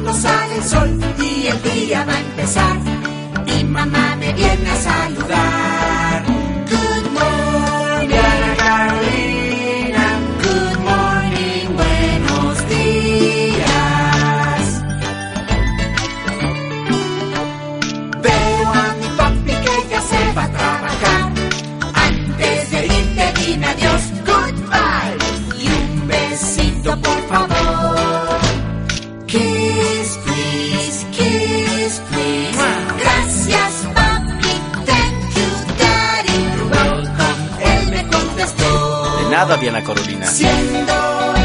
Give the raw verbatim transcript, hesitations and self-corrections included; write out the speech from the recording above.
cuando sale el sol y el día va a empezar. Mi mamá me viene a saludar. Good morning, Carolina. Good morning, buenos días. Veo a mi papi que ya se va a trabajar. Antes de irte dime adiós, goodbye. Y un besito por favor. Kiss, please, kiss, please. Gracias, papi, thank you, daddy. You're welcome, él me contestó. De nada, Diana Carolina. Siendo